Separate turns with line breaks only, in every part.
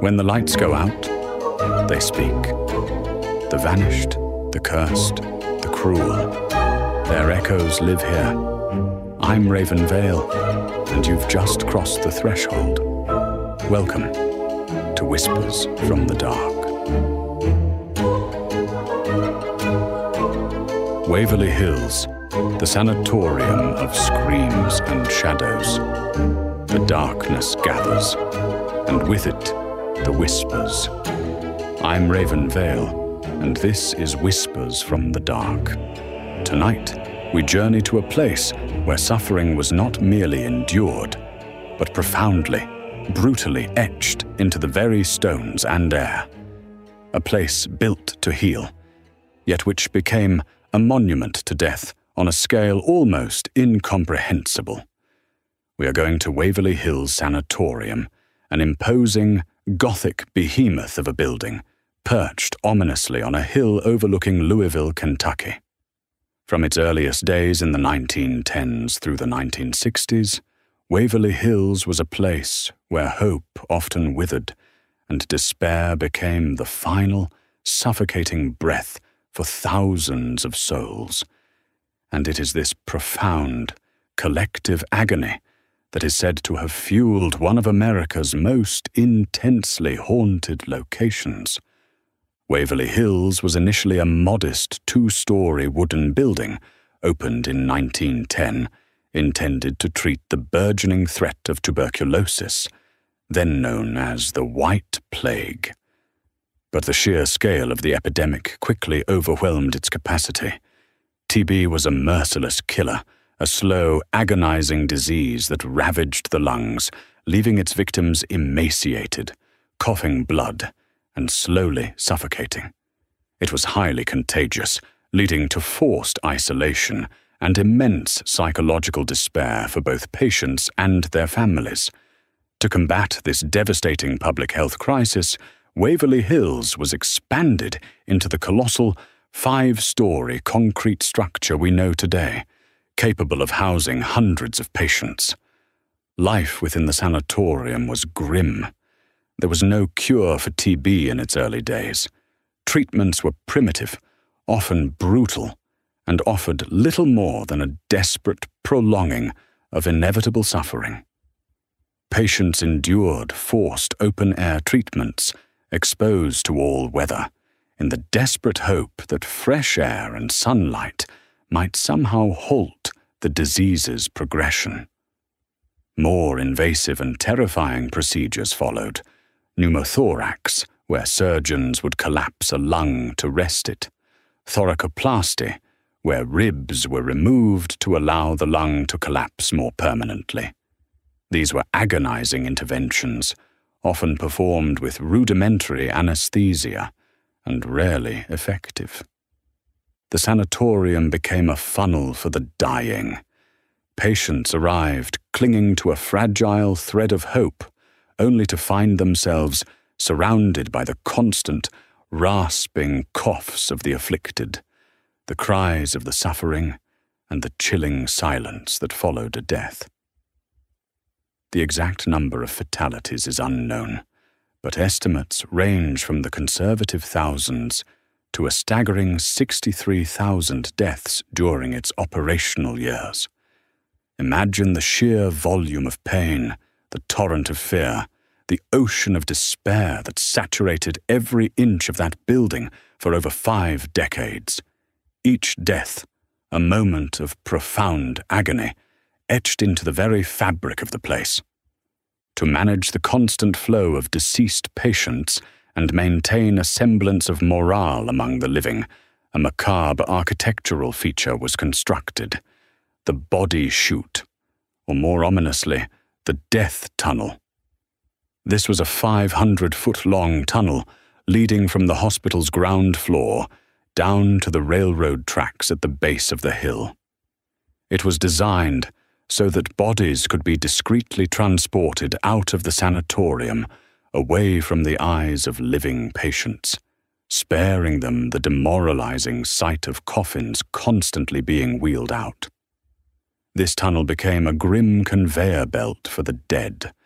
when the lights go out, they speak. The vanished, the cursed, the cruel, their echoes live here. I'm Raven Vale, and you've just crossed the threshold. Welcome to Whispers from the Dark. Waverly Hills, the sanatorium of screams and shadows. The darkness gathers, and with it, the whispers. I'm Raven Vale, and this is Whispers from the Dark. Tonight, we journey to a place where suffering was not merely endured, but profoundly, brutally etched into the very stones and air. A place built to heal, yet which became a monument to death on a scale almost incomprehensible. We are going to Waverly Hills Sanatorium, an imposing, Gothic behemoth of a building, perched ominously on a hill overlooking Louisville, Kentucky. From its earliest days in the 1910s through the 1960s, Waverly Hills was a place where hope often withered and despair became the final, suffocating breath for thousands of souls. And it is this profound, collective agony that is said to have fueled one of America's most intensely haunted locations. Waverly Hills was initially a modest two-story wooden building, opened in 1910, intended to treat the burgeoning threat of tuberculosis, then known as the White Plague. But the sheer scale of the epidemic quickly overwhelmed its capacity. TB was a merciless killer, a slow, agonizing disease that ravaged the lungs, leaving its victims emaciated, coughing blood, and slowly suffocating. It was highly contagious, leading to forced isolation and immense psychological despair for both patients and their families. To combat this devastating public health crisis, Waverly Hills was expanded into the colossal 5-story concrete structure we know today, capable of housing hundreds of patients. Life within the sanatorium was grim. There was no cure for TB in its early days. Treatments were primitive, often brutal, and offered little more than a desperate prolonging of inevitable suffering. Patients endured forced open-air treatments, exposed to all weather, in the desperate hope that fresh air and sunlight might somehow halt the disease's progression. More invasive and terrifying procedures followed: pneumothorax, where surgeons would collapse a lung to rest it; thoracoplasty, where ribs were removed to allow the lung to collapse more permanently. These were agonizing interventions, often performed with rudimentary anesthesia, and rarely effective. The sanatorium became a funnel for the dying. Patients arrived clinging to a fragile thread of hope, only to find themselves surrounded by the constant, rasping coughs of the afflicted, the cries of the suffering, and the chilling silence that followed a death. The exact number of fatalities is unknown, but estimates range from the conservative thousands to a staggering 63,000 deaths during its operational years. Imagine the sheer volume of pain, the torrent of fear, the ocean of despair that saturated every inch of that building for over 5 decades. Each death, a moment of profound agony, etched into the very fabric of the place. To manage the constant flow of deceased patients and maintain a semblance of morale among the living, a macabre architectural feature was constructed: the body chute, or more ominously, the death tunnel. This was a 500-foot-long tunnel leading from the hospital's ground floor down to the railroad tracks at the base of the hill. It was designed so that bodies could be discreetly transported out of the sanatorium, away from the eyes of living patients, sparing them the demoralizing sight of coffins constantly being wheeled out. This tunnel became a grim conveyor belt for the dead,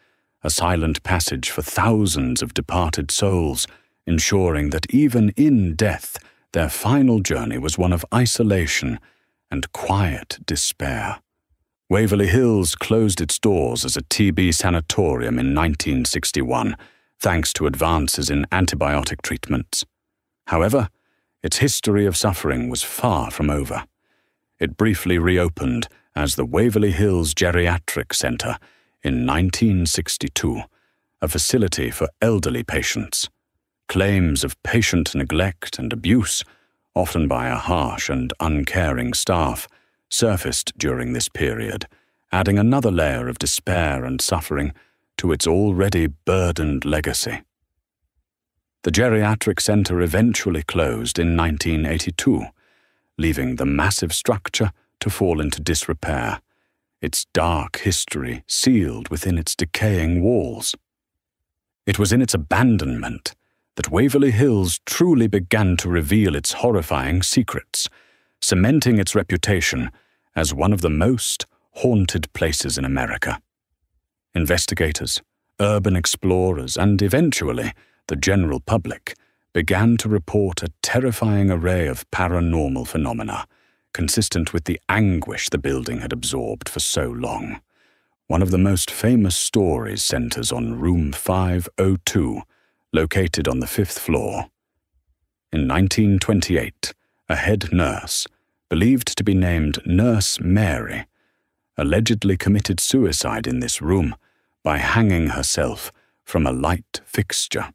a silent passage for thousands of departed souls, ensuring that even in death, their final journey was one of isolation and quiet despair. Waverly Hills closed its doors as a TB sanatorium in 1961, thanks to advances in antibiotic treatments. However, its history of suffering was far from over. It briefly reopened as the Waverly Hills Geriatric Center in 1962, a facility for elderly patients. Claims of patient neglect and abuse, often by a harsh and uncaring staff, surfaced during this period, adding another layer of despair and suffering to its already burdened legacy. The geriatric center eventually closed in 1982, leaving the massive structure to fall into disrepair, its dark history sealed within its decaying walls. It was in its abandonment that Waverly Hills truly began to reveal its horrifying secrets, cementing its reputation as one of the most haunted places in America. Investigators, urban explorers, and eventually the general public began to report a terrifying array of paranormal phenomena, consistent with the anguish the building had absorbed for so long. One of the most famous stories centers on Room 502, located on the 5th floor. In 1928, a head nurse, believed to be named Nurse Mary, allegedly committed suicide in this room by hanging herself from a light fixture.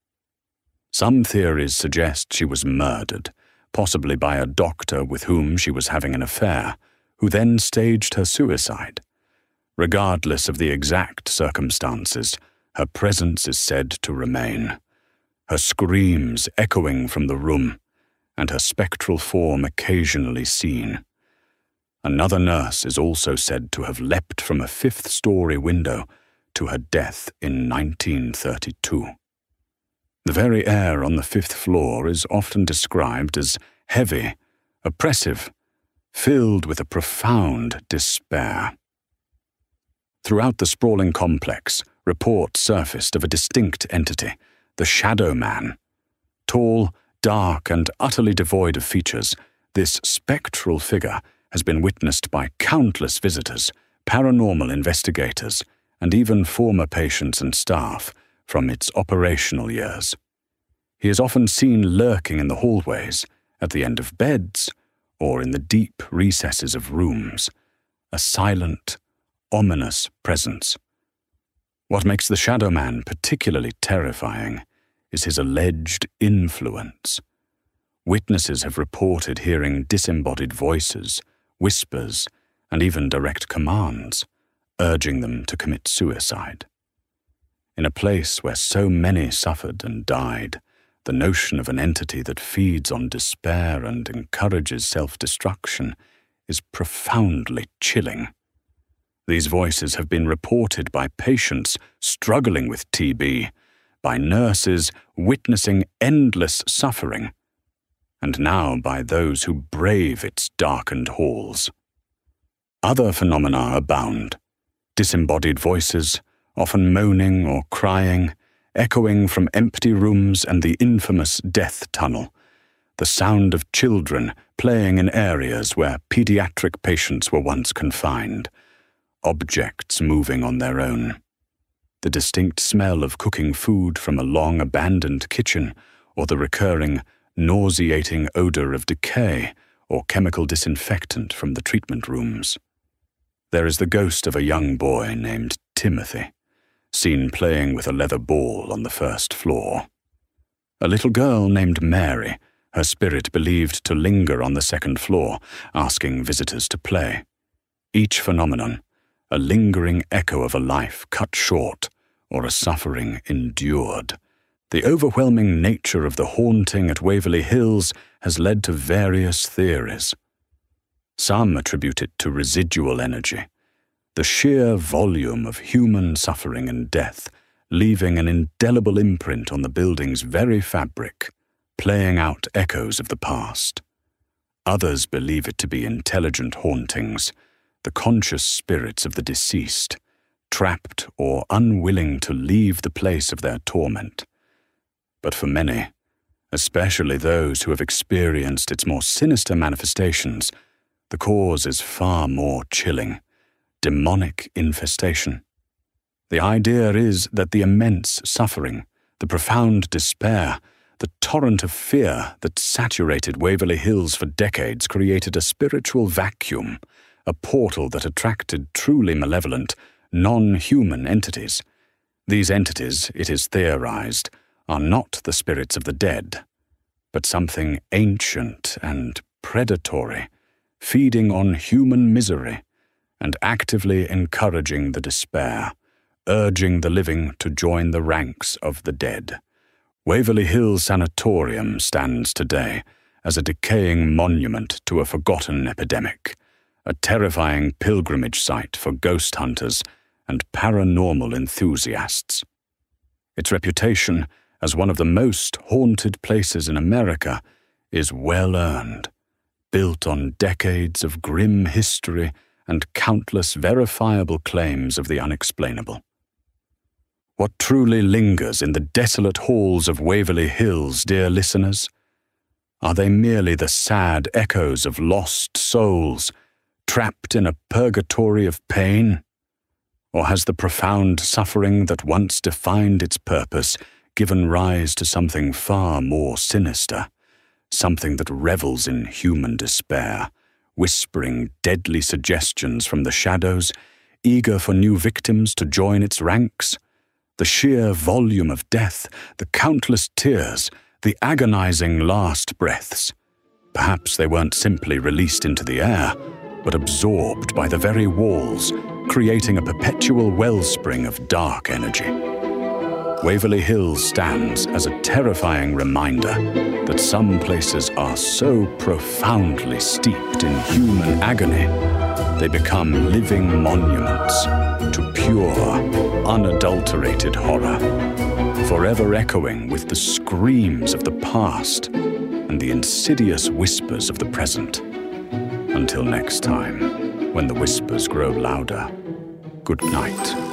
Some theories suggest she was murdered, possibly by a doctor with whom she was having an affair, who then staged her suicide. Regardless of the exact circumstances, her presence is said to remain, her screams echoing from the room, and her spectral form occasionally seen. Another nurse is also said to have leapt from a 5th-story window to her death in 1932. The very air on the 5th floor is often described as heavy, oppressive, filled with a profound despair. Throughout the sprawling complex, reports surfaced of a distinct entity, the Shadow Man. Tall, dark, and utterly devoid of features, this spectral figure has been witnessed by countless visitors, paranormal investigators, and even former patients and staff from its operational years. He is often seen lurking in the hallways, at the end of beds, or in the deep recesses of rooms, a silent, ominous presence. What makes the Shadow Man particularly terrifying is his alleged influence. Witnesses have reported hearing disembodied voices, whispers, and even direct commands, urging them to commit suicide. In a place where so many suffered and died, the notion of an entity that feeds on despair and encourages self-destruction is profoundly chilling. These voices have been reported by patients struggling with TB, by nurses witnessing endless suffering, and now by those who brave its darkened halls. Other phenomena abound. Disembodied voices, often moaning or crying, echoing from empty rooms and the infamous death tunnel, the sound of children playing in areas where pediatric patients were once confined, objects moving on their own, the distinct smell of cooking food from a long-abandoned kitchen, or the recurring, nauseating odor of decay or chemical disinfectant from the treatment rooms. There is the ghost of a young boy named Timothy, seen playing with a leather ball on the 1st floor. A little girl named Mary, her spirit believed to linger on the 2nd floor, asking visitors to play. Each phenomenon, a lingering echo of a life cut short or a suffering endured. The overwhelming nature of the haunting at Waverly Hills has led to various theories. Some attribute it to residual energy, the sheer volume of human suffering and death, leaving an indelible imprint on the building's very fabric, playing out echoes of the past. Others believe it to be intelligent hauntings, the conscious spirits of the deceased, trapped or unwilling to leave the place of their torment. But for many, especially those who have experienced its more sinister manifestations, the cause is far more chilling: demonic infestation. The idea is that the immense suffering, the profound despair, the torrent of fear that saturated Waverly Hills for decades created a spiritual vacuum, a portal that attracted truly malevolent, non-human entities. These entities, it is theorized, are not the spirits of the dead, but something ancient and predatory, feeding on human misery and actively encouraging the despair, urging the living to join the ranks of the dead. Waverly Hills Sanatorium stands today as a decaying monument to a forgotten epidemic, a terrifying pilgrimage site for ghost hunters and paranormal enthusiasts. Its reputation as one of the most haunted places in America is well earned, built on decades of grim history and countless verifiable claims of the unexplainable. What truly lingers in the desolate halls of Waverly Hills, dear listeners? Are they merely the sad echoes of lost souls, trapped in a purgatory of pain? Or has the profound suffering that once defined its purpose given rise to something far more sinister, something that revels in human despair, whispering deadly suggestions from the shadows, eager for new victims to join its ranks? The sheer volume of death, the countless tears, the agonizing last breaths. Perhaps they weren't simply released into the air, but absorbed by the very walls, creating a perpetual wellspring of dark energy. Waverly Hills stands as a terrifying reminder that some places are so profoundly steeped in human agony, they become living monuments to pure, unadulterated horror, forever echoing with the screams of the past and the insidious whispers of the present. Until next time, when the whispers grow louder, good night.